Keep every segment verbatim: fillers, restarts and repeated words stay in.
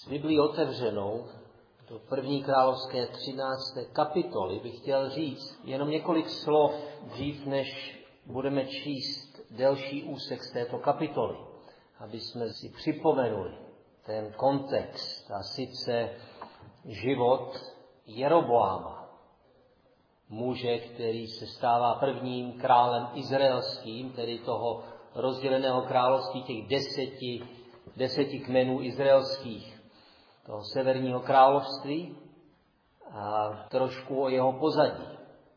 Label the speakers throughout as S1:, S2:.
S1: S Biblií otevřenou do první královské třinácté kapitoly bych chtěl říct jenom několik slov dřív, než budeme číst delší úsek z této kapitoly, aby jsme si připomenuli ten kontext, a sice život Jeroboáma, muže, který se stává prvním králem izraelským, tedy toho rozděleného království těch deseti, deseti kmenů izraelských, toho severního království, a trošku o jeho pozadí.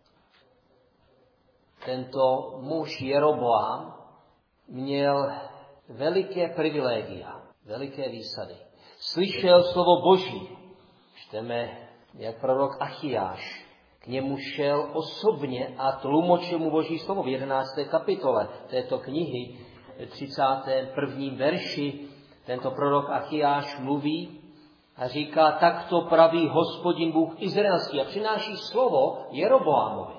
S1: Tento muž Jeroboám měl veliké privilegia, veliké výsady. Slyšel slovo Boží. Čteme, jak prorok Achiáš k němu šel osobně a tlumočil mu Boží slovo v jedenácté kapitole této knihy, třicátém prvním verši. Tento prorok Achiáš mluví a říká: takto praví Hospodin Bůh izraelský, a přináší slovo Jeroboámovi.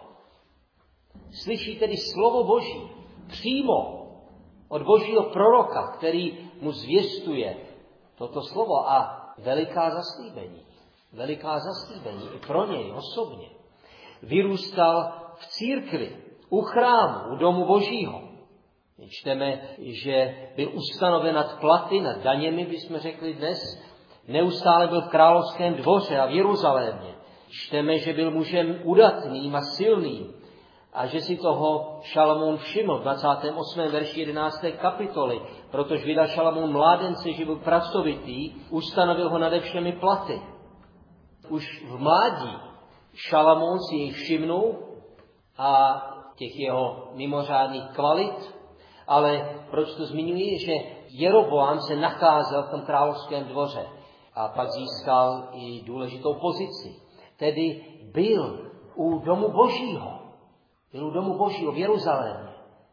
S1: Slyší tedy slovo Boží přímo od Božího proroka, který mu zvěstuje toto slovo, a veliká zaslíbení. Veliká zaslíbení i pro něj osobně. Vyrůstal v církvi, u chrámu, u domu Božího. Čteme, že byl ustanoven nad platy, nad daněmi, bychom řekli dnes. Neustále byl v královském dvoře a v Jeruzalémě. Čteme, že byl mužem udatným a silným a že si toho Šalamoun všiml v dvacátém osmém verši jedenácté kapitoly, protože vydal Šalamoun mládence, že byl pracovitý, ustanovil ho nade všemi platy. Už v mládí Šalamoun si jej všimnul a těch jeho mimořádných kvalit, ale proč to zmiňuji, že Jeroboám se nacházel v tom královském dvoře a pak získal i důležitou pozici. Tedy byl u domu Božího. Byl u domu Božího v Jeruzalémě.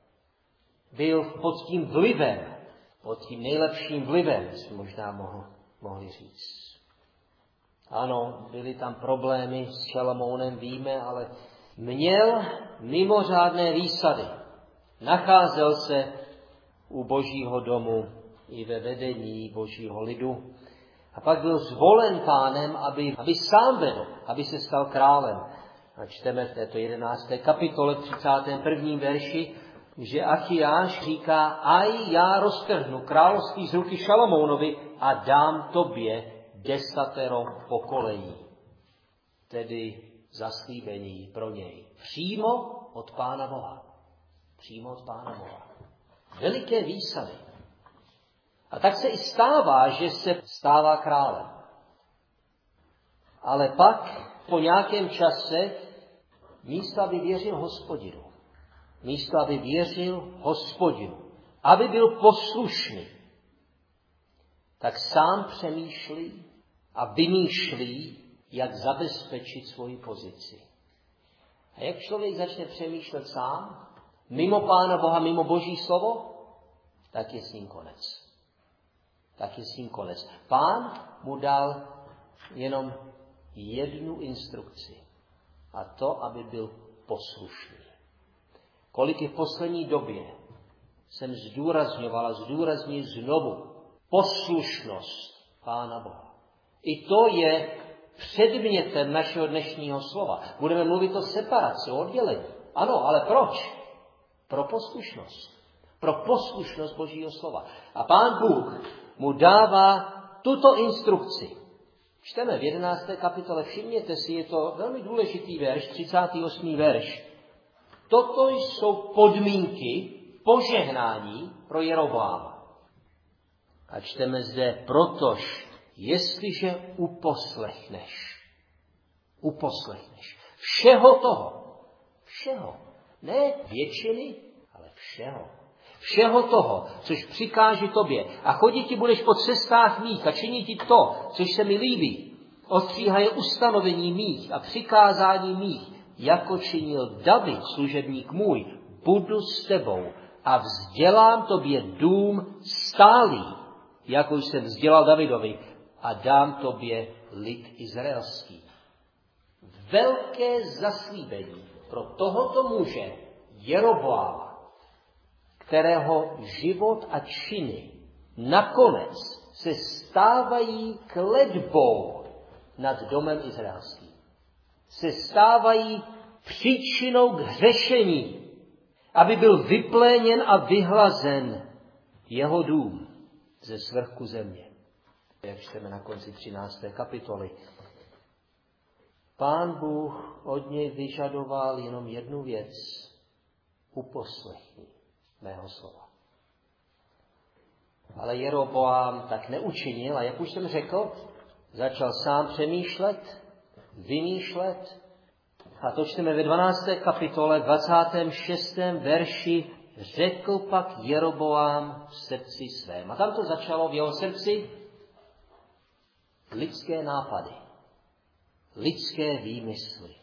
S1: Byl pod tím vlivem, pod tím nejlepším vlivem, jsme možná mohl, mohli říct. Ano, byly tam problémy s Šalamounem, víme, ale měl mimořádné výsady. Nacházel se u Božího domu i ve vedení Božího lidu. A pak byl zvolen Pánem, aby, aby sám vedl, aby se stal králem. A čteme v této jedenácté kapitole třicátém prvním verši, že Achiáš říká: aj já roztrhnu království z ruky Šalamounovi a dám tobě desatero pokolejí. Tedy zaslíbení pro něj. Přímo od Pána Boha. Přímo od Pána Boha. Veliké výsady. A tak se i stává, že se stává králem. Ale pak po nějakém čase místo, aby věřil Hospodinu, místo, aby věřil Hospodinu, aby byl poslušný, tak sám přemýšlí a vymýšlí, jak zabezpečit svoji pozici. A jak člověk začne přemýšlet sám, mimo Pána Boha, mimo Boží slovo, tak je s ním konec. Tak je s ním konec. Pán mu dal jenom jednu instrukci. A to, aby byl poslušný. Kolik i v poslední době jsem zdůrazňovala, zdůrazňuji znovu poslušnost Pána Boha. I to je předmětem našeho dnešního slova. Budeme mluvit o separaci, o oddělení. Ano, ale proč? Pro poslušnost. Pro poslušnost Božího slova. A Pán Bůh mu dává tuto instrukci. Čteme v jedenácté kapitole, všimněte si, je to velmi důležitý verš, třicátý osmý verš. Toto jsou podmínky požehnání pro Jeroboáma. A čteme zde: protož, jestliže uposlechneš, uposlechneš všeho toho, všeho, ne většiny, ale všeho, všeho toho, což přikáže tobě, a chodit ti budeš po cestách mých a činit ti to, což se mi líbí, ostříhaje ustanovení mých a přikázání mých, jako činil David, služebník můj, budu s tebou a vzdělám tobě dům stálý, jako jsem vzdělal Davidovi, a dám tobě lid izraelský. Velké zaslíbení pro tohoto muže Jeroboáma, kterého život a činy nakonec se stávají kletbou nad domem izraelským. Se stávají příčinou k hřešení, aby byl vypléněn a vyhlazen jeho dům ze svrchu země. Jak čteme na konci třinácté kapitoly. Pán Bůh od něj vyžadoval jenom jednu věc. Uposlechni mého slova. Ale Jeroboám tak neučinil a jak už jsem řekl, začal sám přemýšlet, vymýšlet. A to čteme ve dvanácté kapitole, dvacátém šestém verši. Řekl pak Jeroboám v srdci svém. A tam to začalo v jeho srdci lidské nápady, lidské výmysly.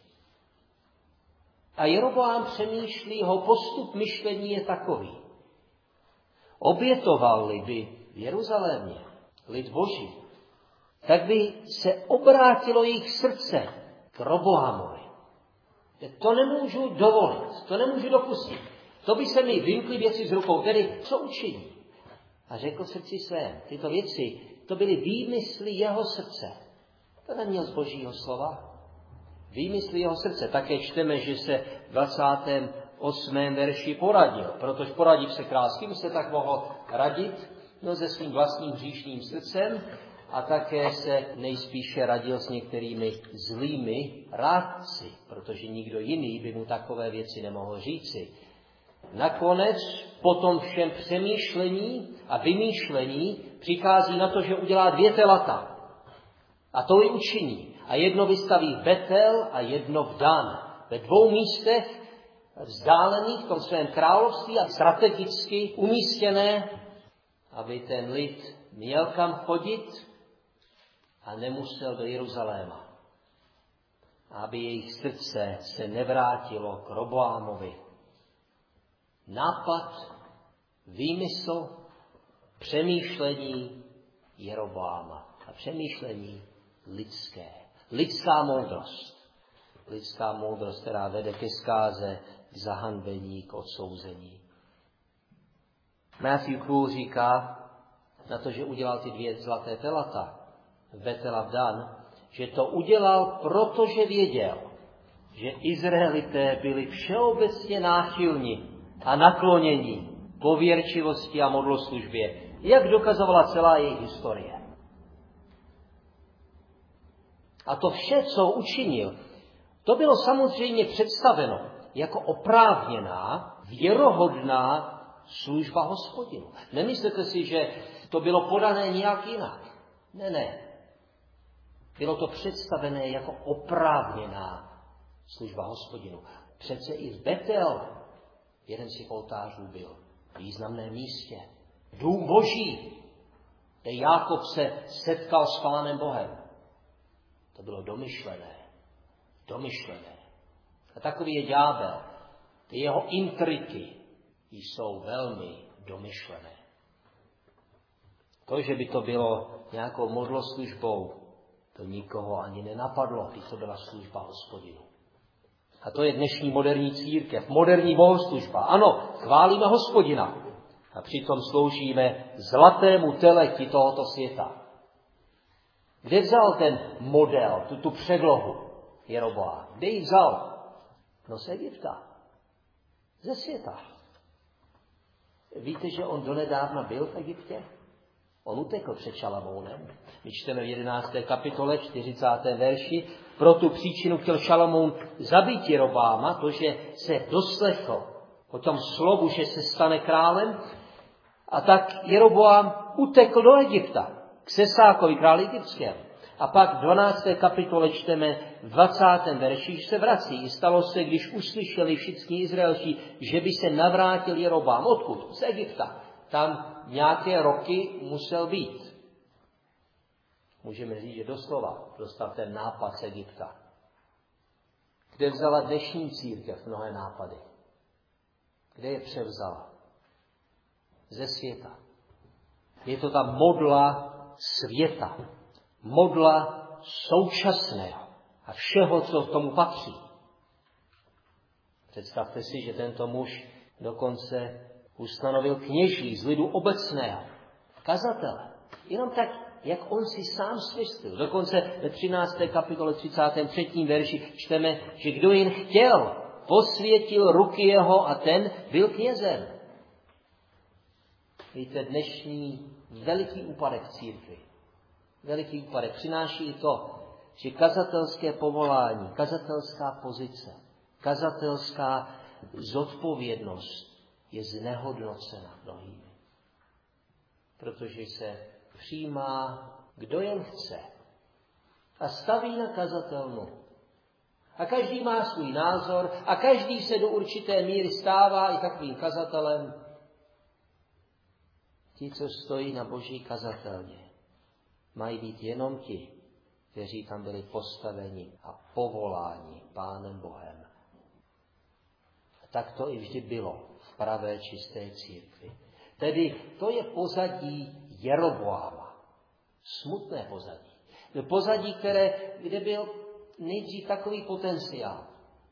S1: A Jeroboám přemýšlí, jeho postup myšlení je takový. Obětoval-li by v Jeruzalémě lid Boží, tak by se obrátilo jejich srdce k Roboamovi. To nemůžu dovolit, to nemůžu dopustit. To by se mi vymkly věci z rukou, tedy co učiní? A řekl srdci svém, tyto věci, to byly výmysly jeho srdce. To neměl z Božího slova. Výmysly jeho srdce. Také čteme, že se v dvacátém osmém verši poradil. Protože poradil se král, s kým se tak mohl radit? No se svým vlastním hříšným srdcem a také se nejspíše radil s některými zlými rádci, protože nikdo jiný by mu takové věci nemohl říci. Nakonec po tom všem přemýšlení a vymýšlení přichází na to, že udělá dvě telata. A to i učiní. A jedno vystaví v Betel a jedno v Dan. Ve dvou místech vzdálených v tom svém království a strategicky umístěné, aby ten lid měl kam chodit a nemusel do Jeruzaléma. Aby jejich srdce se nevrátilo k Roboámovi. Nápad, výmysl, přemýšlení Jeroboáma a přemýšlení lidské. Lidská moudrost. Lidská moudrost, která vede ke zkáze, k zahanbení, k odsouzení. Matthew Poole říká na to, že udělal ty dvě zlaté telata, Betel a Dan, že to udělal, protože věděl, že Izraelité byli všeobecně náchylní a naklonění pověrčivosti a modloslužbě, jak dokazovala celá jejich historie. A to vše, co učinil, to bylo samozřejmě představeno jako oprávněná, věrohodná služba Hospodinu. Nemyslete si, že to bylo podané nějak jinak. Ne, ne. Bylo to představené jako oprávněná služba Hospodinu. Přece i v Betel jeden z těch oltářů byl v významném místě. Dům Boží, kde Jákob se setkal s Pánem Bohem. To bylo domyšlené. Domyšlené. A takový je ďábel. Ty jeho intriky jsou velmi domyšlené. To, že by to bylo nějakou modloslužbou, to nikoho ani nenapadlo, když to byla služba Hospodinu. A to je dnešní moderní církev, moderní bohoslužba. Ano, chválíme Hospodina a přitom sloužíme zlatému teleti tohoto světa. Kde vzal ten model, tu, tu předlohu Jeroboám? Kde ji vzal? No z Egypta. Ze světa. Víte, že on donedávna byl v Egyptě? On utekl před Šalamounem. My čteme v jedenácté kapitole, čtyřicátém verši. Pro tu příčinu chtěl Šalamoun zabít Jerobáma, to, že se doslechl o tom slovu, že se stane králem. A tak Jeroboám utekl do Egypta, k Sesákovi, králi egyptskému. A pak v dvanácté kapitole čteme v dvacátém verši, že se vrací. Stalo se, když uslyšeli všichni Izraelští, že by se navrátil Jerobám. Odkud? Z Egypta. Tam nějaké roky musel být. Můžeme říct, že doslova dostal ten nápad z Egypta. Kde vzala dnešní církev mnohé nápady? Kde je převzala? Ze světa. Je to ta modla světa. Modla současného a všeho, co k tomu patří. Představte si, že tento muž dokonce ustanovil kněží z lidu obecného, kazatele. Jenom tak, jak on si sám smyslil. Dokonce ve třinácté kapitole třicátém třetím verši čteme, že kdo jen chtěl, posvětil ruky jeho a ten byl knězem. Víte, dnešní veliký úpadek církvi, veliký úpadek přináší i to, že kazatelské povolání, kazatelská pozice, kazatelská zodpovědnost je znehodnocena mnohými. Protože se přijímá, kdo jen chce a staví na kazatelnu. A každý má svůj názor a každý se do určité míry stává i takovým kazatelem. Ti, co stojí na boží kazatelně, mají být jenom ti, kteří tam byli postaveni a povoláni Pánem Bohem. A tak to i vždy bylo v pravé čisté církvi. Tedy to je pozadí Jeroboáma. Smutné pozadí. Pozadí, které, kde byl nejdřív takový potenciál.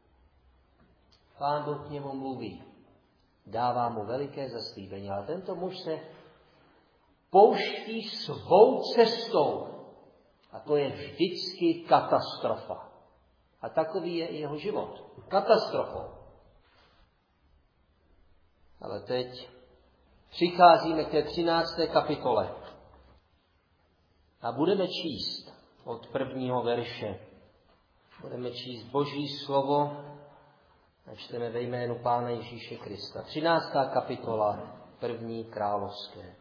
S1: Pán Bůh k němu mluví. Dává mu veliké zaslíbení, ale tento muž se pouští svou cestou. A to je vždycky katastrofa. A takový je jeho život. Katastrofou. Ale teď přicházíme k té třinácté kapitole. A budeme číst od prvního verše. Budeme číst Boží slovo a čteme ve jménu Pána Ježíše Krista. třináctá kapitola, první královské.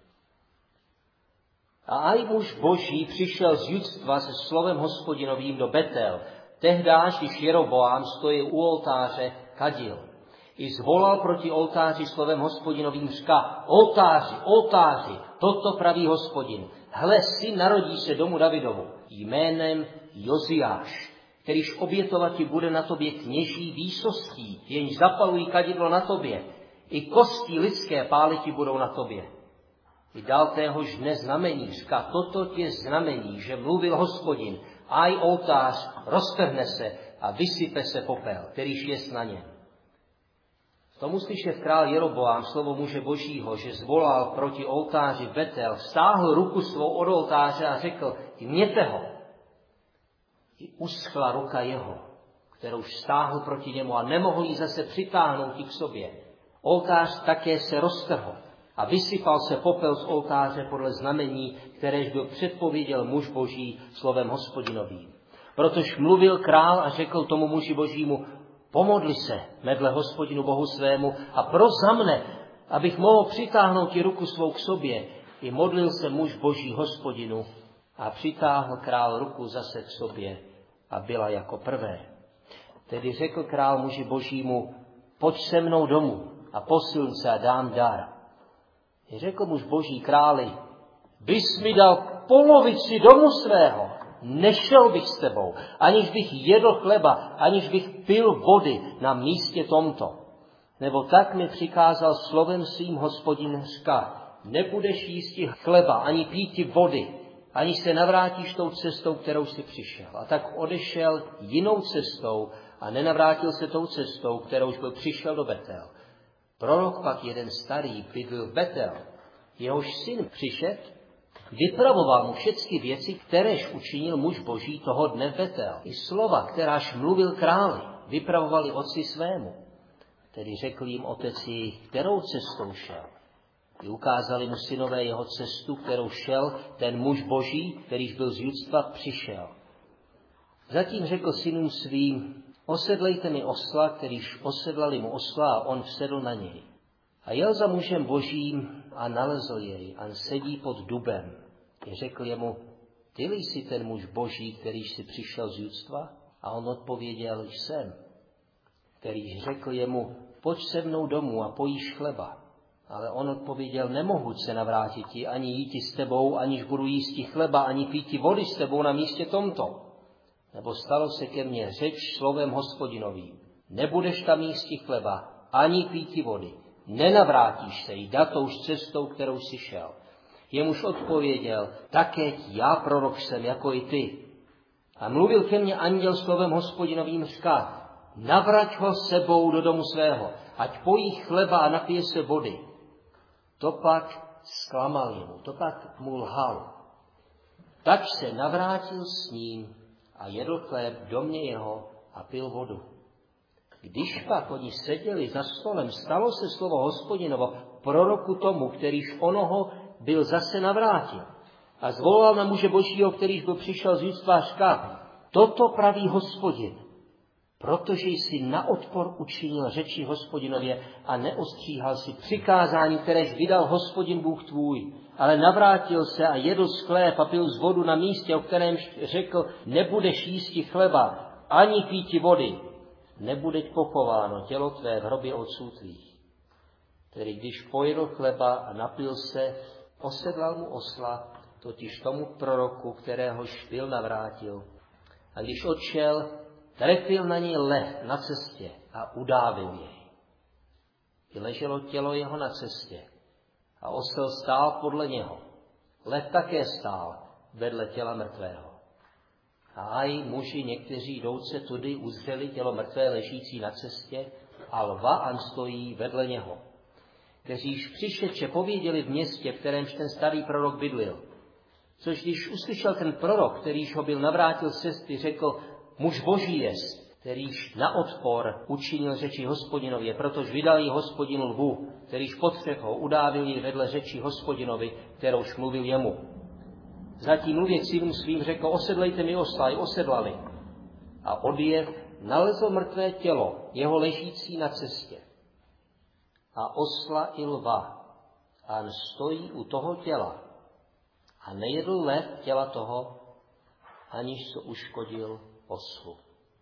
S1: A aj muž Boží přišel z judstva se slovem Hospodinovým do Betel. Tehdáž, když Jeroboám stojil u oltáře, kadil. I zvolal proti oltáři slovem Hospodinovým, říká: oltáři, oltáři, toto praví Hospodin. Hle, syn narodí se domu Davidovu jménem Joziáš, kterýž obětovati bude na tobě kněží výsostí, jenž zapalují kadidlo na tobě. I kosti lidské páliti budou na tobě. I dal téhož dne znamení, říká: toto tě znamení, že mluvil Hospodin, aj oltář roztrhne se a vysype se popel, kterýž jest na něm. Tomu slyšet král Jeroboám slovo muže Božího, že zvolal proti oltáři Betel, stáhl ruku svou od oltáře a řekl: jměte ho. I uschla ruka jeho, kterou stáhl proti němu a nemohl ji zase přitáhnout i k sobě. Oltář také se roztrhl a vysypal se popel z oltáře podle znamení, kteréž byl předpověděl muž Boží slovem Hospodinovým. Protož mluvil král a řekl tomu muži Božímu: pomodli se medle Hospodinu Bohu svému a pros za mne, abych mohl přitáhnout ti ruku svou k sobě. I modlil se muž Boží Hospodinu a přitáhl král ruku zase k sobě a byla jako prvé. Tedy řekl král muži Božímu: pojď se mnou domů a posilň se a dám dar. I řekl muž Boží králi: bys mi dal polovici domu svého, nešel bych s tebou, aniž bych jedl chleba, aniž bych pil vody na místě tomto. Nebo tak mi přikázal slovem svým Hospodin, říká: nebudeš jísti chleba, ani píti vody, ani se navrátíš tou cestou, kterou jsi přišel. A tak odešel jinou cestou a nenavrátil se tou cestou, kterou byl přišel do Betel. Prorok pak jeden starý bydlel v Betel. Jehož syn přišet, vypravoval mu všechny věci, kteréž učinil muž Boží toho dne v Betel. I slova, kteráž mluvil králi, vypravovali otci svému. Tedy řekl jim otec jejich, kterou cestou šel. I ukázali mu synové jeho cestu, kterou šel ten muž Boží, kterýž byl z judstva, přišel. Zatím řekl synům svým: osedlejte mi osla, kterýž osedlali mu osla, a on vsedl na něj. A jel za mužem Božím a nalezl jej a sedí pod dubem. I řekl jemu: ty jsi ten muž Boží, kterýž si přišel z judstva? A on odpověděl: jsem. Kterýž řekl jemu: pojď se mnou domů a pojíš chleba. Ale on odpověděl: nemohu se navrátit ti, ani jíti s tebou, aniž budu jísti chleba, ani píti vody s tebou na místě tomto. Nebo stalo se ke mně řeč slovem Hospodinovým: nebudeš tam jísti chleba, ani píti vody, nenavrátíš se jít touž cestou, kterou jsi šel. Jemuž odpověděl: také já prorok jsem, jako i ty. A mluvil ke mně anděl slovem Hospodinovým, říká: navrať ho sebou do domu svého, ať pojí chleba a napije se vody. To pak zklamal jemu, to tak mu lhal. Tak se navrátil s ním a jedl chléb v domě jeho a pil vodu. Když pak oni seděli za stolem, stalo se slovo Hospodinovo proroku tomu, kterýž onoho byl zase navrátil. A zvolal na muže Božího, kterýž byl přišel z judstva a říká, toto praví Hospodin, protože jsi na odpor učinil řeči Hospodinově a neostříhal si přikázání, kteréž vydal Hospodin Bůh tvůj, ale navrátil se a jedl z chléb a pil z vodu na místě, o kterém řekl, nebudeš jísti chleba, ani píti vody, nebudeť pochováno tělo tvé v hrobě otců tvých. Tedy když pojedl chleba a napil se, osedlal mu osla, totiž tomu proroku, kteréhož byl navrátil. A když odšel, trefil na něj lev na cestě a udávil jej. I leželo tělo jeho na cestě a osel stál podle něho. Lev také stál vedle těla mrtvého. A aj muži někteří jdouce tudy uzřeli tělo mrtvé ležící na cestě a lva an stojí vedle něho. Kteříž přišedče pověděli v městě, v kterémž ten starý prorok bydlil. Což když uslyšel ten prorok, kterýž ho byl navrátil z cesty, řekl, muž Boží jest, kterýž na odpor učinil řeči Hospodinově, protože vydal jí Hospodinu lvu, kterýž potřeh ho udávil jí vedle řeči Hospodinovi, kterouž mluvil jemu. Zatím mluvě k synům svým řekl, osedlejte mi osla, i osedlali. A odjev nalezl mrtvé tělo, jeho ležící na cestě. A osla i lva, a stojí u toho těla. A nejedl lev těla toho, aniž se uškodil oslu.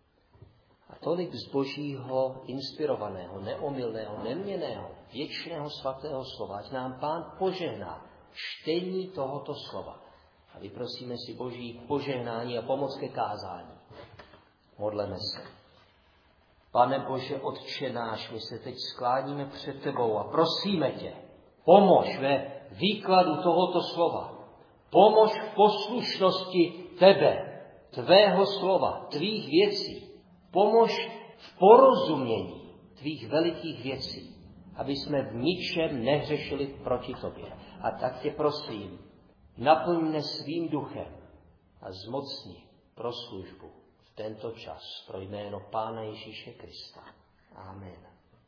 S1: A tolik z Božího inspirovaného, neomylného, neměnného, věčného svatého slova, ať nám Pán požehná čtení tohoto slova. A vyprosíme si Boží požehnání a pomoc ke kázání. Modleme se. Pane Bože, Otče náš, my se teď skláníme před tebou a prosíme tě, pomož ve výkladu tohoto slova. Pomož v poslušnosti tebe, tvého slova, tvých věcí. Pomož v porozumění tvých velikých věcí, aby jsme v ničem nehřešili proti tobě. A tak tě prosím, naplň mne svým duchem a zmocni pro službu v tento čas pro jméno Pána Ježíše Krista. Amen.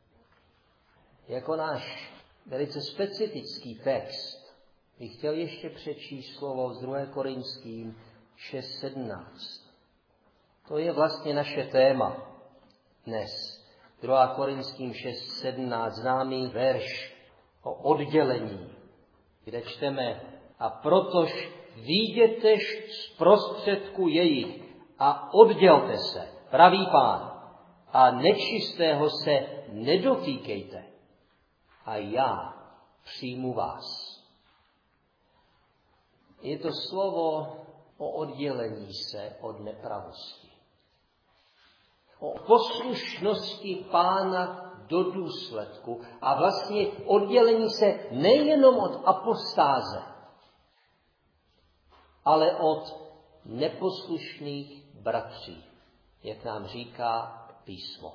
S1: Jako náš velice specifický text bych chtěl ještě přečíst slovo z druhé Korinským šest sedmnáct. To je vlastně naše téma dnes. druhá Korinským šest sedmnáct, známý verš o oddělení, kde čteme, a protož výjdětež z prostředku jejich a oddělte se, pravý Pán, a nečistého se nedotýkejte, a já přijmu vás. Je to slovo o oddělení se od nepravosti. O poslušnosti Pána do důsledku a vlastně oddělení se nejenom od apostáze, ale od neposlušných bratří, jak nám říká písmo.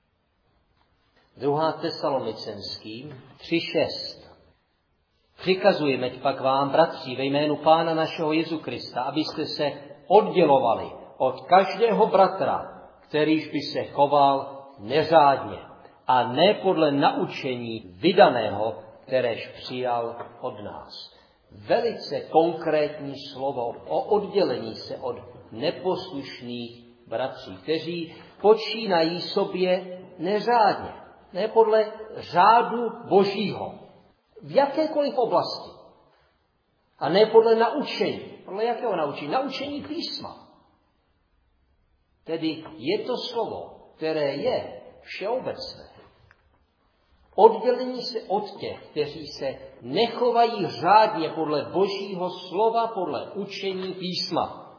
S1: druhá Tesalonicenským tři šest. Přikazujeme pak vám, bratři, ve jménu Pána našeho Jezu Krista, abyste se oddělovali od každého bratra, kterýž by se choval neřádně a ne podle naučení vydaného, kteréž přijal od nás. Velice konkrétní slovo o oddělení se od neposlušných bratří, kteří počínají sobě neřádně, ne podle řádu Božího, v jakékoliv oblasti. A ne podle naučení. Podle jakého naučení? Naučení písma. Tedy je to slovo, které je všeobecné. Oddělení se od těch, kteří se nechovají řádně podle Božího slova, podle učení písma.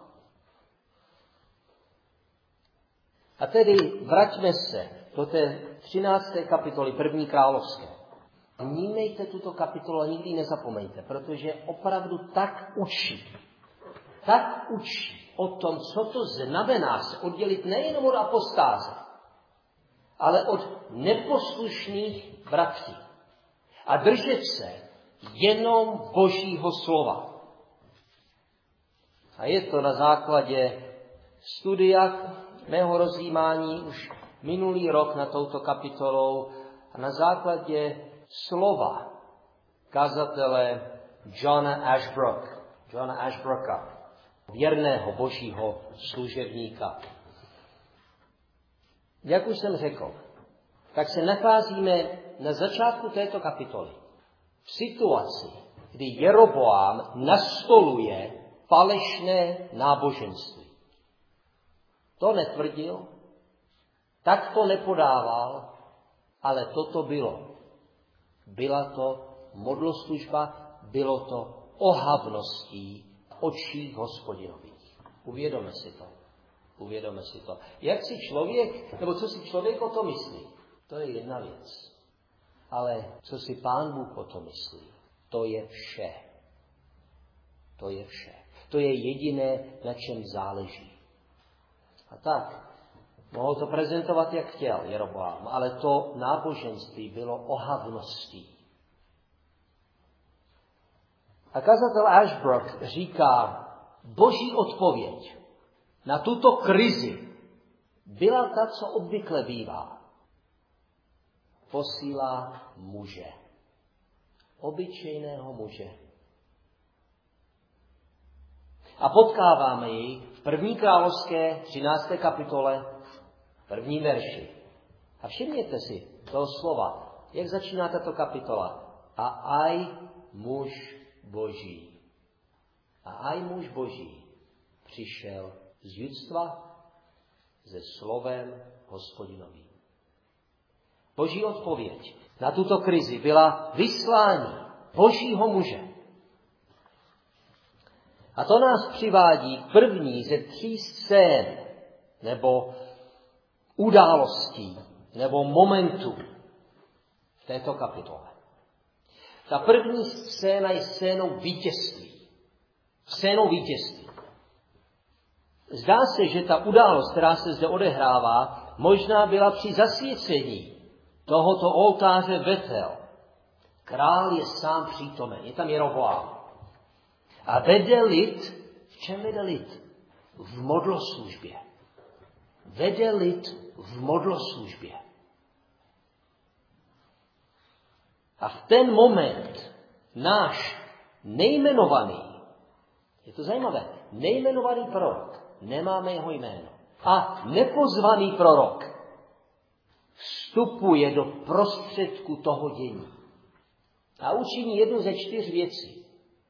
S1: A tedy vraťme se do té třinácté kapitoly první královské. Vnímejte tuto kapitolu a nikdy nezapomeňte, protože opravdu tak učí. Tak učí o tom, co to znamená se oddělit nejenom od apostáze, ale od neposlušných bratří. A držet se jenom Božího slova. A je to na základě studia mého rozjímání už minulý rok na touto kapitolou a na základě slova kazatele Johna Ashbrook, Johna Ashbrooka, věrného Božího služebníka. Jak už jsem řekl, tak se nacházíme na začátku této kapitoly v situaci, kdy Jeroboám nastoluje falešné náboženství. To netvrdil, tak to nepodával, ale toto bylo. Byla to modloslužba, bylo to ohavností v očích Hospodinových. Uvědomme si to. Uvědomme si to. Jak si člověk, nebo co si člověk o tom myslí, to je jedna věc. Ale co si Pán Bůh o tom myslí, to je vše. To je vše. To je jediné, na čem záleží. A tak, mohl to prezentovat, jak chtěl Jeroboám, ale to náboženství bylo ohavností. A kazatel Ashbrook říká, Boží odpověď na tuto krizi byla ta, co obvykle bývá. Posílá muže. Obyčejného muže. A potkáváme ji v první královské třinácté kapitole, první verši. A všimněte si toho slova, jak začíná tato kapitola. A aj muž Boží. A aj muž Boží přišel z judstva se slovem Hospodinovým. Boží odpověď na tuto krizi byla vyslání Božího muže. A to nás přivádí k první ze tří scén, nebo událostí, nebo momentů v této kapitole. Ta první scéna je scénou vítězství. Scénou vítězství. Zdá se, že ta událost, která se zde odehrává, možná byla při zasvěcení tohoto oltáře Betel. Král je sám přítomen, je tam Jeroboám. A vede lid, v čem vede lid? V modloslužbě. Vede lid v modloslužbě. A v ten moment náš nejmenovaný, je to zajímavé, nejmenovaný prorok, nemáme jeho jméno, a nepozvaný prorok vstupuje do prostředku toho dění. A učiní jednu ze čtyř věcí.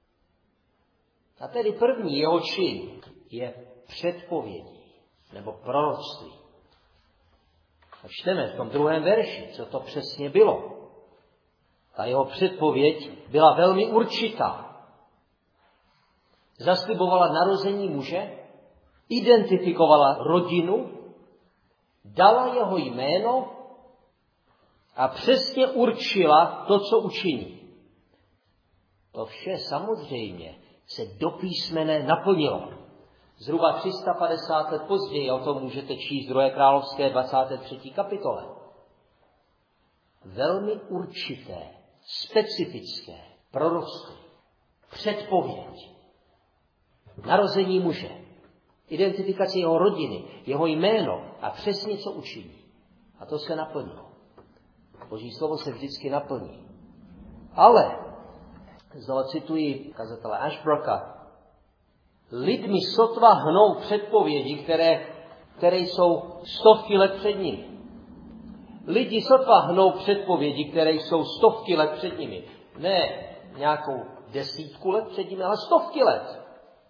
S1: A tedy první jeho čin je předpovědí, nebo proroctví. A čteme v tom druhém verši, co to přesně bylo. Ta jeho předpověď byla velmi určitá. Zaslibovala narození muže, identifikovala rodinu, dala jeho jméno a přesně určila to, co učiní. To vše samozřejmě se do písmene naplnilo. Zhruba tři sta padesát let později, o tom můžete číst v druhé královské dvacáté třetí kapitole. Velmi určité, specifické proroctví, předpověď, narození muže, identifikaci jeho rodiny, jeho jméno a přesně, co učiní. A to se naplnilo. Boží slovo se vždycky naplní. Ale, znovu cituji kazatele Ashbrooka, lidmi sotva hnou předpovědi, které, které jsou stovky let před nimi. Lidi sotva hnou předpovědi, které jsou stovky let před nimi. Ne nějakou desítku let před nimi, ale stovky let.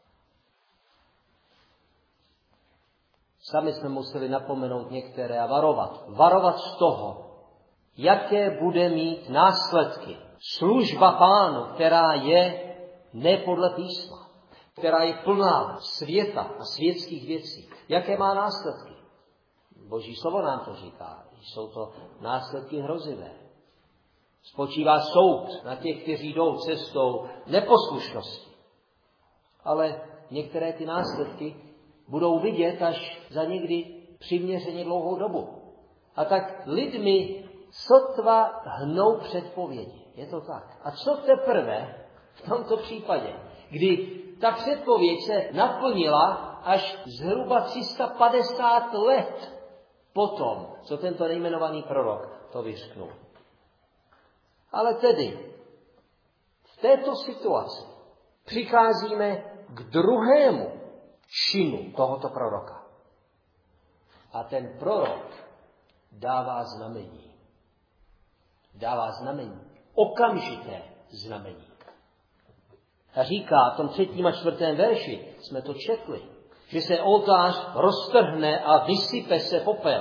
S1: Sami jsme museli napomenout některé a varovat. Varovat z toho, jaké bude mít následky služba Pánu, která je ne podle písma, která je plná světa a světských věcí. Jaké má následky? Boží slovo nám to říká. Jsou to následky hrozivé. Spočívá soud na těch, kteří jdou cestou neposlušnosti. Ale některé ty následky budou vidět až za někdy přiměřeně dlouhou dobu. A tak lidmi sotva hnou předpovědi. je to tak. A co teprve v tomto případě, kdy ta předpověď se naplnila až zhruba tři sta padesát let potom, co tento nejmenovaný prorok to vyřknul. Ale tedy, v této situaci přicházíme k druhému činu tohoto proroka. A ten prorok dává znamení. Dává znamení. Okamžité znamení. A říká v tom třetím a čtvrtém verši, jsme to četli, že se oltář roztrhne a vysype se popel.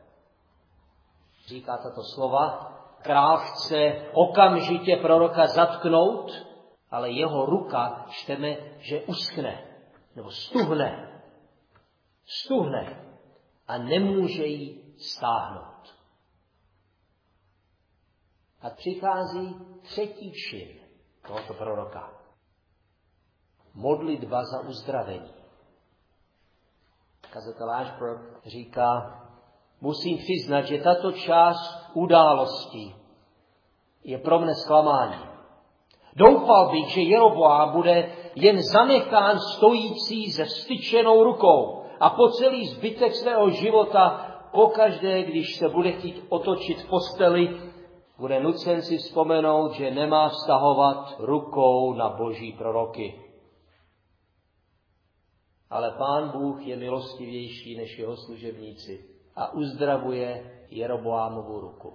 S1: Říká tato slova, král chce okamžitě proroka zatknout, ale jeho ruka, čteme, že uschne, nebo stuhne. Stuhne a nemůže ji stáhnout. A přichází třetí čin tohoto proroka. Modlitba za uzdravení. Kazatel Ashbrook říká, musím přiznat, že tato část události je pro mne zklamání. Doufal bych, že Jeroboám bude jen zanechán stojící se vztyčenou rukou a po celý zbytek svého života, pokaždé, když se bude chtít otočit v posteli, bude nucen si vzpomenout, že nemá vztahovat rukou na boží proroky. Ale Pán Bůh je milostivější než jeho služebníci a uzdravuje Jeroboámovu ruku.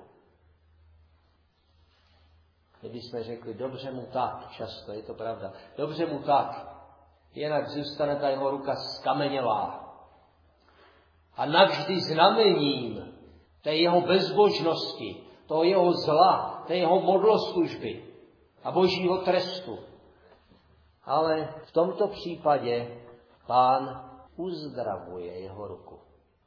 S1: Kdybychom řekli, dobře mu tak, často je to pravda, dobře mu tak, jinak zůstane ta jeho ruka skamenělá. A navždy znamením té jeho bezbožnosti, toho jeho zla, té jeho modloslužby a božího trestu. Ale v tomto případě Pán uzdravuje jeho ruku.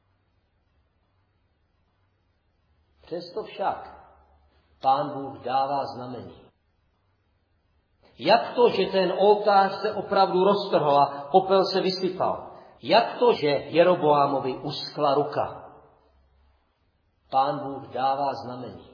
S1: Přesto však Pán Bůh dává znamení. Jak to, že ten oltář se opravdu roztrhl a popel se vysypal? Jak to, že Jeroboámovi uschla ruka? Pán Bůh dává znamení.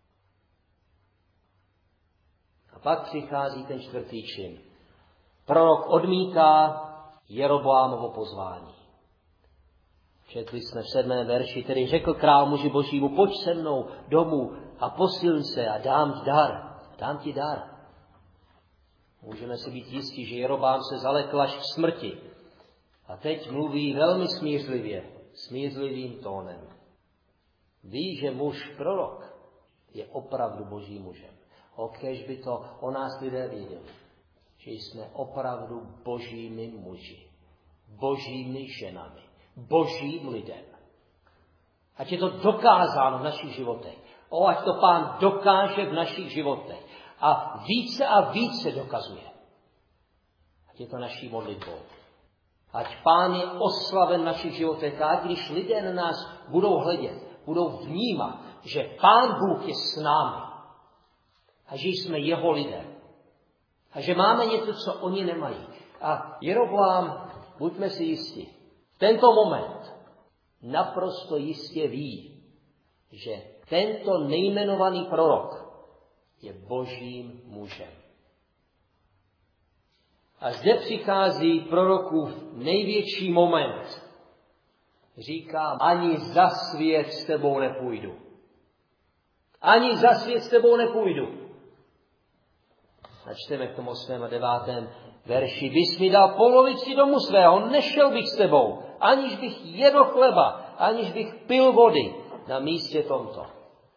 S1: A pak přichází ten čtvrtý čin. Prorok odmítá Jeroboámovo pozvání. Četli jsme v sedmém verši, který řekl král muži božímu, pojď se mnou domů a posil se a dám ti dar. Dám ti dar. Můžeme si být jistí, že Jeroboám se zalekl až k smrti. A teď mluví velmi smířlivě, smířlivým tónem. Ví, že muž prorok je opravdu božím mužem. O kéž by to o nás lidé věděli, že jsme opravdu božími muži, božími ženami, božím lidem. Ať je to dokázáno v našich životech. O, ať to Pán dokáže v našich životech. A více a více dokazuje. Ať je to naší modlitbou. Ať Pán je oslaven v našich životech. A když lidé na nás budou hledět, budou vnímat, že Pán Bůh je s námi. A že jsme jeho lidé. A že máme něco, co oni nemají. A Jeroboám, buďme si jistí, v tento moment naprosto jistě ví, že tento nejmenovaný prorok je božím mužem. A zde přichází prorokův největší moment. Říká, ani za svět s tebou nepůjdu. Ani za svět s tebou nepůjdu. Načteme k tomu osmém a devátém verši. Bys mi dal polovici domu svého, nešel bych s tebou, aniž bych jedl chleba, aniž bych pil vody na místě tomto.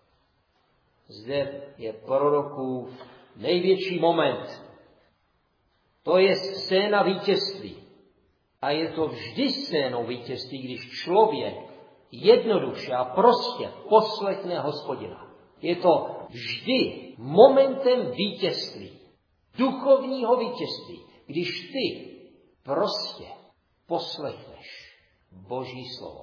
S1: Zde je prorokův největší moment. To je scéna vítězství. A je to vždy scénou vítězství, když člověk jednoduše a prostě poslechne Hospodina. Je to vždy momentem vítězství. Duchovního vítězství, když ty prostě poslechneš Boží slovo.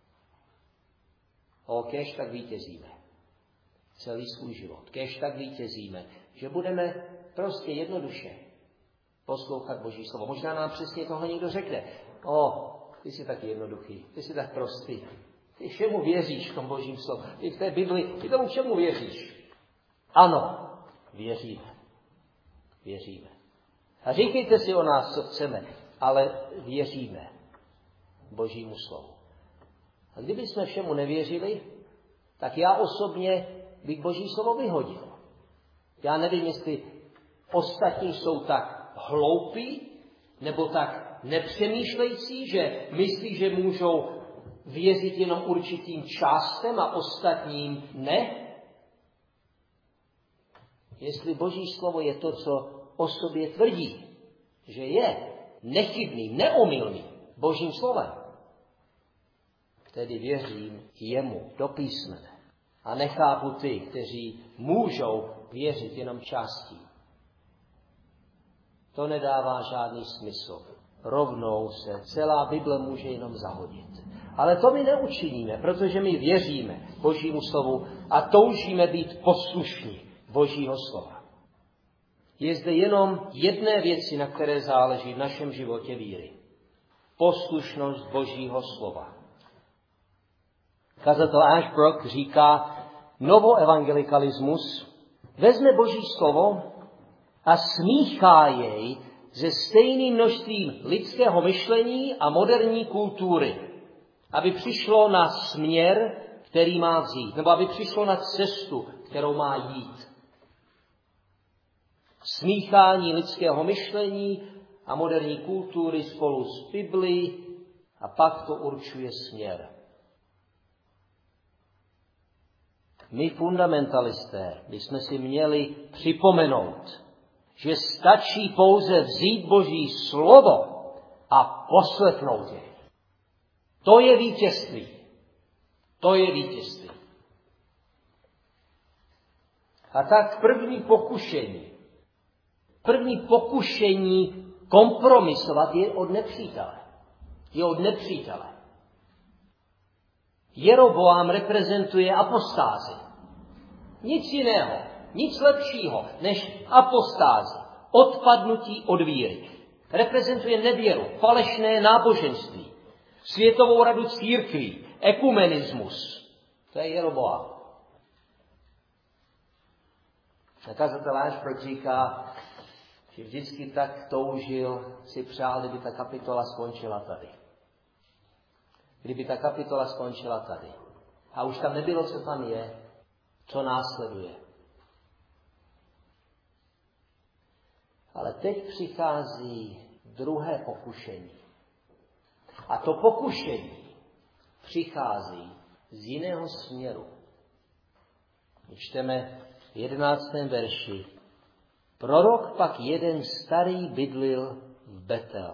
S1: O, kéž tak vítězíme. Celý svůj život. Kéž tak vítězíme, že budeme prostě jednoduše poslouchat Boží slovo. Možná nám přesně tohle někdo řekne. O, ty jsi tak jednoduchý, ty jsi tak prostý. Ty všemu věříš v tom Božím slovu. Ty v té Bibli, ty tomu všemu věříš. Ano, Věříme. Věříme. A říkejte si o nás, co chceme, ale věříme Božímu slovu. A kdyby jsme všemu nevěřili, tak já osobně bych Boží slovo vyhodil. Já nevím, jestli ostatní jsou tak hloupí, nebo tak nepřemýšlející, že myslí, že můžou věřit jenom určitým částem a ostatním ne. Jestli Boží slovo je to, co o sobě tvrdí, že je nechybný, neomylný Božím slovem, tedy věřím jemu do písmene. A nechápu ty, kteří můžou věřit jenom částí. To nedává žádný smysl. Rovnou se celá Bible může jenom zahodit. Ale to my neučiníme, protože my věříme Božímu slovu a toužíme být poslušní Božího slova. Je zde jenom jedné věci, na které záleží v našem životě víry. Poslušnost Božího slova. Kazatel Ashbrook říká, novoevangelikalismus vezme Boží slovo a smíchá jej se stejným množstvím lidského myšlení a moderní kultury, aby přišlo na směr, který má vzít, nebo aby přišlo na cestu, kterou má jít. Smíchání lidského myšlení a moderní kultury spolu s Biblií a pak to určuje směr. My fundamentalisté bychom si měli připomenout, že stačí pouze vzít Boží slovo a poslechnout je. To je vítězství. To je vítězství. A tak první pokušení, první pokušení kompromisovat je od nepřítele. Je od nepřítele. Jeroboám reprezentuje apostázi. Nic jiného, nic lepšího než apostázi, odpadnutí od víry. Reprezentuje nevěru, falešné náboženství, světovou radu církví, ekumenismus. To je Jeroboám. Kazatel Ashbrook říká, že vždycky tak toužil, si přál, kdyby ta kapitola skončila tady. Kdyby ta kapitola skončila tady. A už tam nebylo, co tam je, co následuje. Ale teď přichází druhé pokušení. A to pokušení přichází z jiného směru. Čteme v jedenáctém verši. Prorok pak jeden starý bydlil v Betel.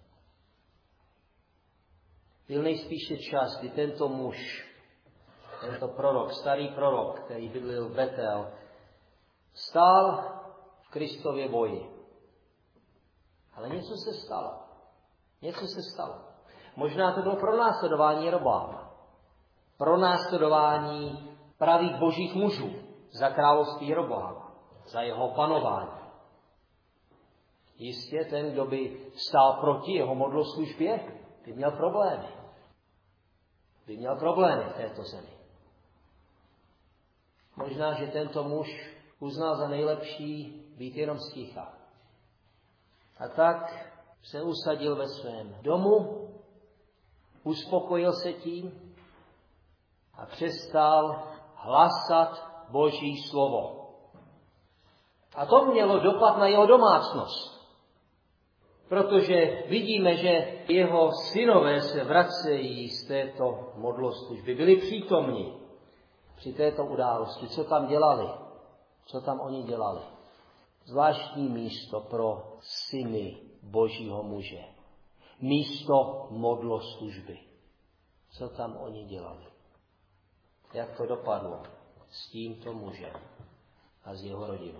S1: Byl nejspíše čas, kdy tento muž, tento prorok, starý prorok, který bydlil v Betel, stál v Kristově boji. Ale něco se stalo. Něco se stalo. Možná to bylo pronásledování Jeroboáma. Pronásledování pravých božích mužů za království Jeroboáma, za jeho panování. Jistě ten, kdo by stál proti jeho modloslužbě, by měl problémy. By měl problémy v této zemi. Možná, že tento muž uznal za nejlepší být jenom sticha. A tak se usadil ve svém domu, uspokojil se tím a přestal hlásat Boží slovo. A to mělo dopad na jeho domácnost. Protože vidíme, že jeho synové se vracejí z této modloslužby. Byli přítomni při této události. Co tam dělali? Co tam oni dělali? Zvláštní místo pro syny Božího muže. Místo modloslužby. Co tam oni dělali? Jak to dopadlo s tímto mužem a s jeho rodinou?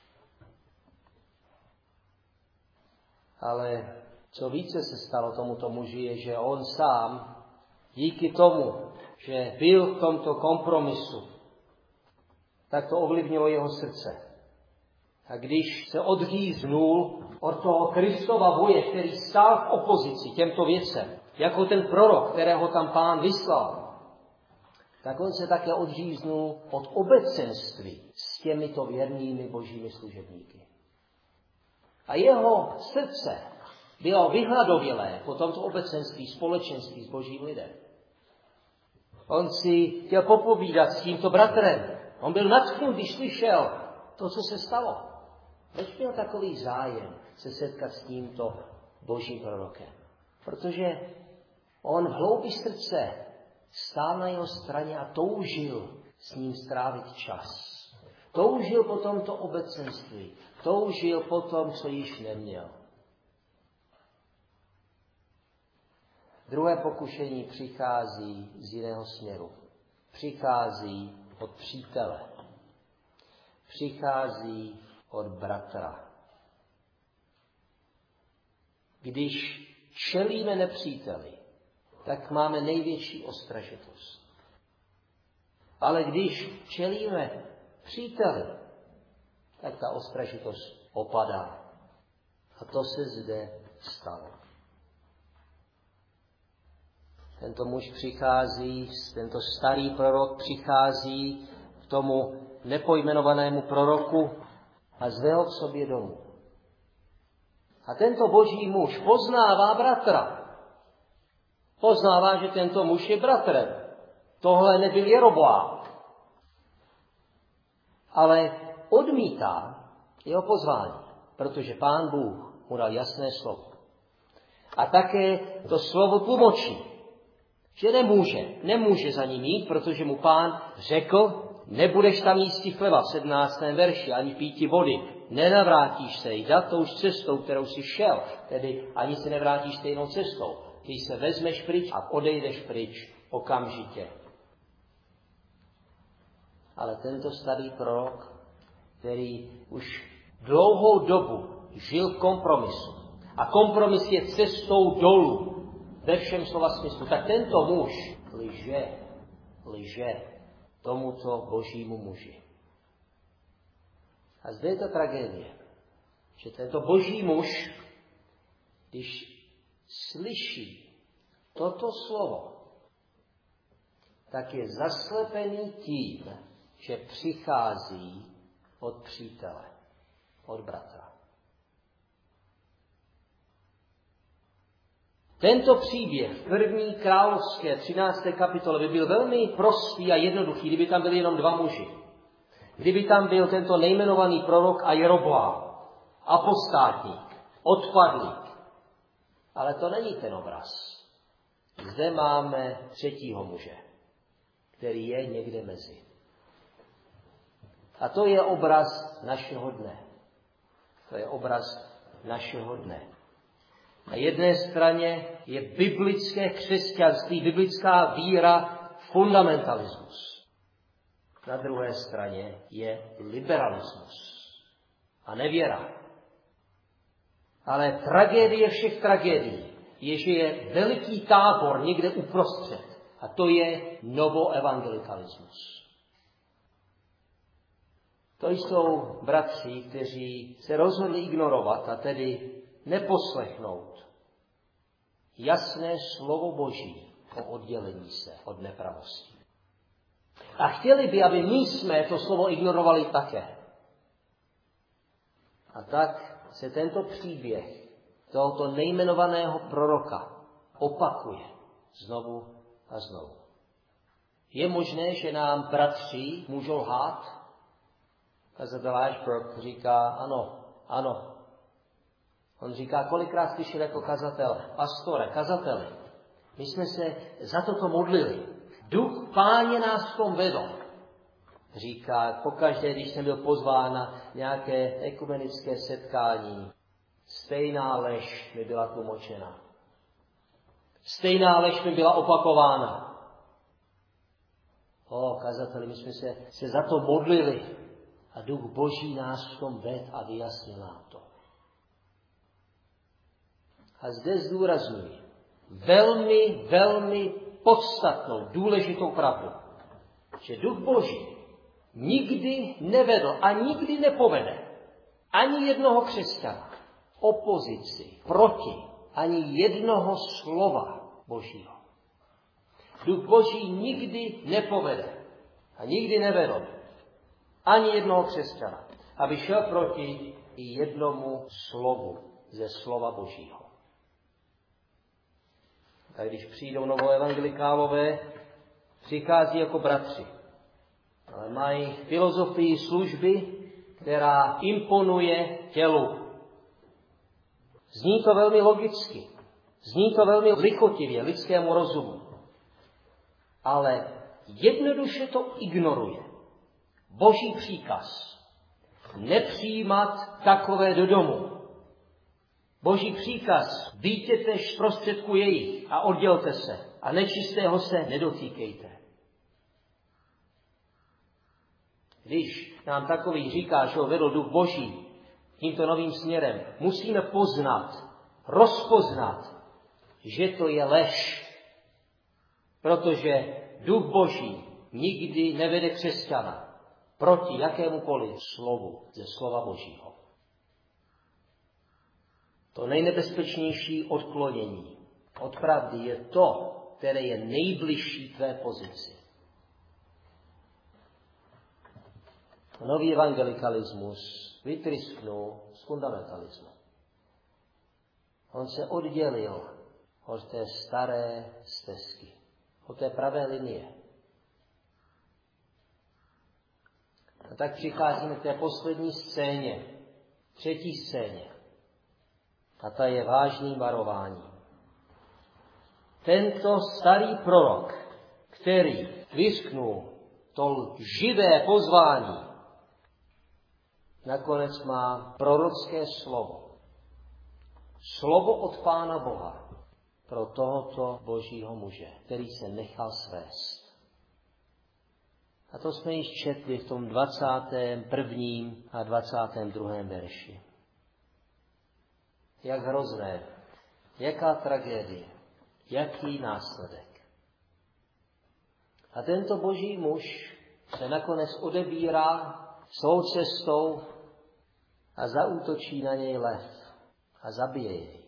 S1: Ale co více se stalo tomuto muži, je, že on sám, díky tomu, že byl v tomto kompromisu, tak to ovlivnilo jeho srdce. A když se odříznul od toho Kristova boje, který stál v opozici těmto věcem, jako ten prorok, kterého tam Pán vyslal, tak on se také odříznul od obecenství s těmito věrnými božími služebníky. A jeho srdce bylo vyhladovělé po tomto obecenství, společenství s božím lidem. On si chtěl popovídat s tímto bratrem. On byl nadchnut, když slyšel to, co se stalo. Proč měl takový zájem se setkat s tímto božím prorokem? Protože on v hloubi srdce stál na jeho straně a toužil s ním strávit čas. Toužil po tomto obecenství. Toužil po tom, co již neměl. Druhé pokušení přichází z jiného směru. Přichází od přítele. Přichází od bratra. Když čelíme nepříteli, tak máme největší ostražitost. Ale když čelíme příteli, tak ta ostražitost opadá. A to se zde stalo. Tento muž přichází, tento starý prorok přichází k tomu nepojmenovanému proroku a zve ho k sobě domů. A tento boží muž poznává bratra. Poznává, že tento muž je bratrem. Tohle nebyl Jeroboám. Ale odmítá jeho pozvání, protože Pán Bůh mu dal jasné slovo. A také to slovo tlumočí, že nemůže, nemůže za ním jít, protože mu Pán řekl, nebudeš tam jísti chleba v sedmnáctém verši, ani píti vody, nenavrátíš se, jdat tou cestou, kterou jsi šel, tedy ani se nevrátíš stejnou cestou. Ty se vezmeš pryč a odejdeš pryč okamžitě. Ale tento starý prorok, který už dlouhou dobu žil v kompromisu, a kompromis je cestou dolů, ve všem slova smyslu, tak tento muž lže, lže tomuto božímu muži. A zde je ta tragédie, že tento boží muž, když slyší toto slovo, tak je zaslepený tím, že přichází od přítele, od bratra. Tento příběh v první královské třinácté kapitole by byl velmi prostý a jednoduchý, kdyby tam byli jenom dva muži. Kdyby tam byl tento nejmenovaný prorok a Jeroboám, apostátník, odpadlík. Ale to není ten obraz. Zde máme třetího muže, který je někde mezi. A to je obraz našeho dne. To je obraz našeho dne. Na jedné straně je biblické křesťanství, biblická víra, fundamentalismus. Na druhé straně je liberalismus a nevěra. Ale tragédie všech tragédií je, že je veliký tábor někde uprostřed. A to je novoevangelikalismus. To jsou bratři, kteří se rozhodli ignorovat a tedy neposlechnout jasné slovo Boží o oddělení se od nepravosti. A chtěli by, aby my jsme to slovo ignorovali také. A tak se tento příběh tohoto nejmenovaného proroka opakuje znovu a znovu. Je možné, že nám bratři můžou lhát? Kazatel Ashbrook říká, ano, ano. On říká, kolikrát slyšel jako kazatel, pastore, kazateli, my jsme se za toto modlili. Duch Páně nás v tom vedl. Říká, pokaždé, když jsem byl pozván na nějaké ekumenické setkání, stejná lež mi byla tlumočena. Stejná lež mi byla opakována. O, kazateli, my jsme se, se za to modlili a Duch Boží nás v tom ved a vyjasnil nám to. A zde zdůrazňuji velmi, velmi podstatnou, důležitou pravdu, že Duch Boží nikdy nevedl a nikdy nepovede ani jednoho křesťana opozici proti ani jednoho slova Božího. Duch Boží nikdy nepovede a nikdy nevedl ani jednoho křesťana, aby šel proti jednomu slovu ze slova Božího. Tak když přijdou novoevangelikálové, přichází jako bratři, ale mají filozofii služby, která imponuje tělu. Zní to velmi logicky, zní to velmi lichotivě lidskému rozumu, ale jednoduše to ignoruje. Boží příkaz nepřijímat takové do domu. Boží příkaz vítěte z prostředku jejich a oddělte se a nečistého se nedotýkejte. Když nám takový říká, že ho vedl Duch Boží tímto novým směrem, musíme poznat, rozpoznat, že to je lež. Protože Duch Boží nikdy nevede křesťana proti jakémukoliv slovu ze slova Božího. To nejnebezpečnější odklonění od pravdy je to, které je nejbližší tvé pozici. Nový evangelikalismus vytrysknul z fundamentalismu. On se oddělil od té staré stezky, od té pravé linie. A tak přicházíme k té poslední scéně, třetí scéně. A ta je vážným varováním. Tento starý prorok, který vyřknul to živé pozvání, nakonec má prorocké slovo. Slovo od Pána Boha pro tohoto Božího muže, který se nechal svést. A to jsme již četli v tom dvacátém prvním a dvacátém druhém verši. Jak hrozné, jaká tragédie, jaký následek. A tento Boží muž se nakonec odebírá svou cestou a zaútočí na něj lev a zabije jej.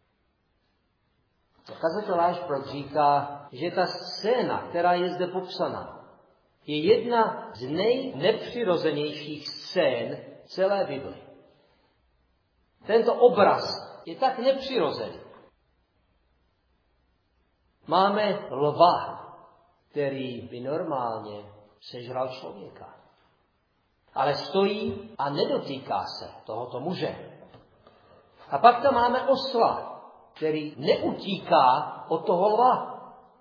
S1: Kazatel Ashbrook říká, že ta scéna, která je zde popsaná, je jedna z nejnepřirozenějších scén celé Bible. Tento obraz je tak nepřirozený. Máme lva, který by normálně sežral člověka. Ale stojí a nedotýká se tohoto muže. A pak tam máme osla, který neutíká od toho lva.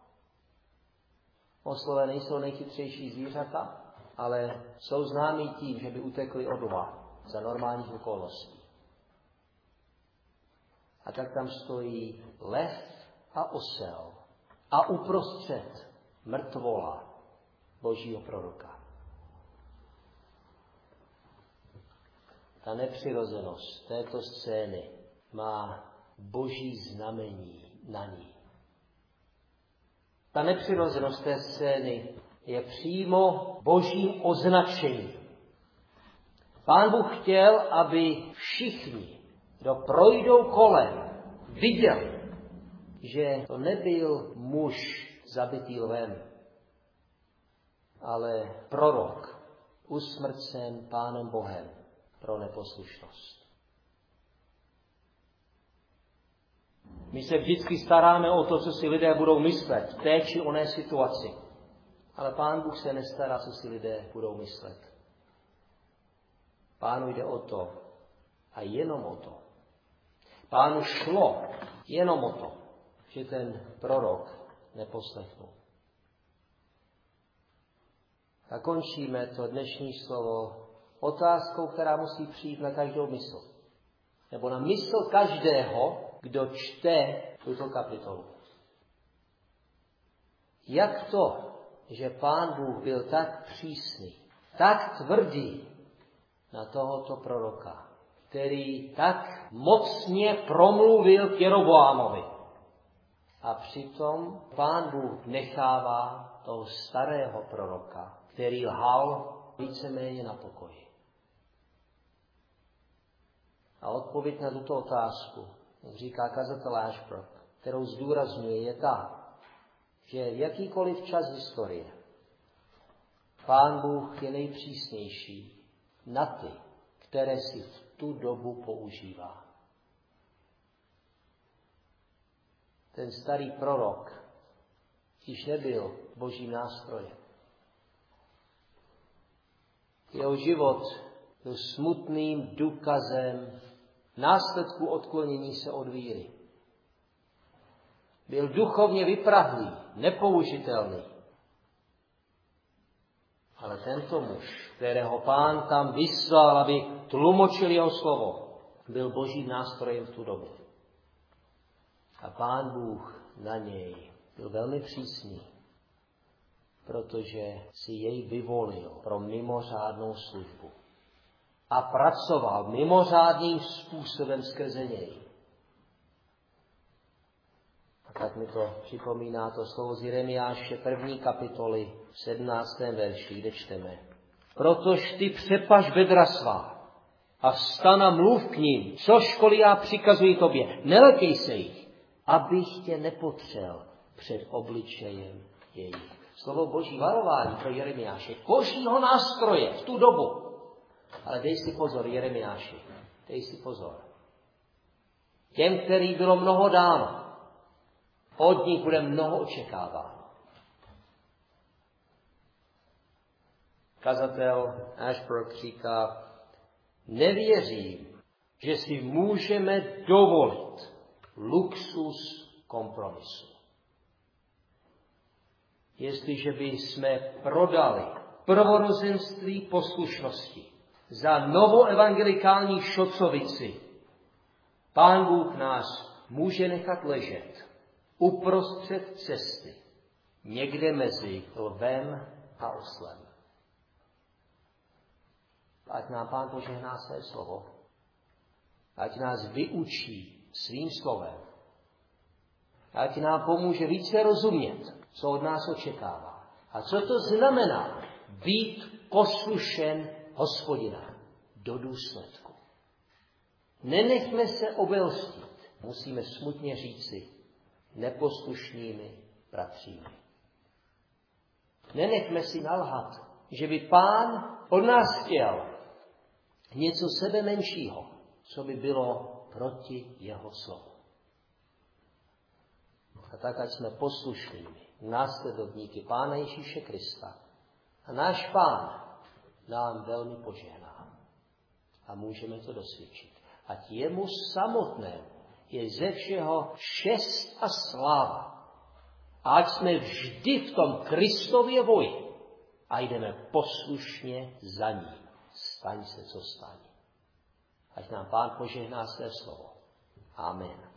S1: Oslové nejsou nejchytřejší zvířata, ale jsou známí tím, že by utekli od lva za normálních okolností. A tak tam stojí lev a osel a uprostřed mrtvola Božího proroka. Ta nepřirozenost této scény má Boží znamení na ní. Ta nepřirozenost té scény je přímo Božím označením. Pán Bůh chtěl, aby všichni, kdo projdou kolem, viděli, že to nebyl muž zabitý lvem, ale prorok usmrcen Pánem Bohem pro neposlušnost. My se vždycky staráme o to, co si lidé budou myslet v té či oné situaci. Ale Pán Bůh se nestará, co si lidé budou myslet. Pánu jde o to a jenom o to. Pánu šlo jenom o to, že ten prorok neposlechnul. A končíme to dnešní slovo otázkou, která musí přijít na každou mysl. Nebo na mysl každého, kdo čte tuto kapitolu. Jak to, že Pán Bůh byl tak přísný, tak tvrdý na tohoto proroka, který tak mocně promluvil k Jeroboamovi. A přitom Pán Bůh nechává toho starého proroka, který lhal víceméně na pokoji. A odpověď na tuto otázku, jak říká kazatel Ashbrook, kterou zdůrazňuje, je ta, že v jakýkoliv čas historie Pán Bůh je nejpřísnější na ty, které si v tu dobu používá. Ten starý prorok již nebyl božím nástrojem. Jeho život byl smutným důkazem následku odklonění se od víry. Byl duchovně vyprahlý, nepoužitelný. Ale tento muž, kterého Pán tam vyslal, aby tlumočil jeho slovo, byl božím nástrojem v tu dobu. A Pán Bůh na něj byl velmi přísný, protože si jej vyvolil pro mimořádnou službu. A pracoval mimořádným způsobem skrze něj. A tak mi to připomíná to slovo z Jeremiáše první kapitoly v sedmnáctém verši, kde čteme. Protož ty přepaž bedra svá a vstan a mluv k ním, cožkoliv já přikazuji tobě, nelekej se jich, abych tě nepotřel před obličejem jejich. Slovo boží varování pro Jeremiáše, božího nástroje v tu dobu. Ale dej si pozor, Jeremiáši, dej si pozor. Těm, který bylo mnoho dáno, od nich bude mnoho očekáváno. Kazatel Ashbrook říká, nevěřím, že si můžeme dovolit luxus kompromisu. Jestliže by jsme prodali prvorozenství poslušnosti za novoevangelikální šocovici, Pán Bůh nás může nechat ležet uprostřed cesty, někde mezi lvem a oslem. Ať nám Pán požehná své slovo, ať nás vyučí svým slovem, ať nám pomůže více rozumět, co od nás očekává. A co to znamená být poslušen Hospodina do důsledku. Nenechme se obelstit, musíme smutně říci, neposlušnými bratřími. Nenechme si nalhat, že by Pán od nás chtěl něco sebe menšího, co by bylo proti jeho slovu. A tak, ať jsme poslušnými následovníky Pána Ježíše Krista. A náš Pán nám velmi požehná. A můžeme to dosvědčit. Ať jemu samotnému je ze všeho čest a sláva. A ať jsme vždy v tom Kristově voji a jdeme poslušně za ním. Staň se, co staň. Ať nám Pán požehná své slovo. Amen.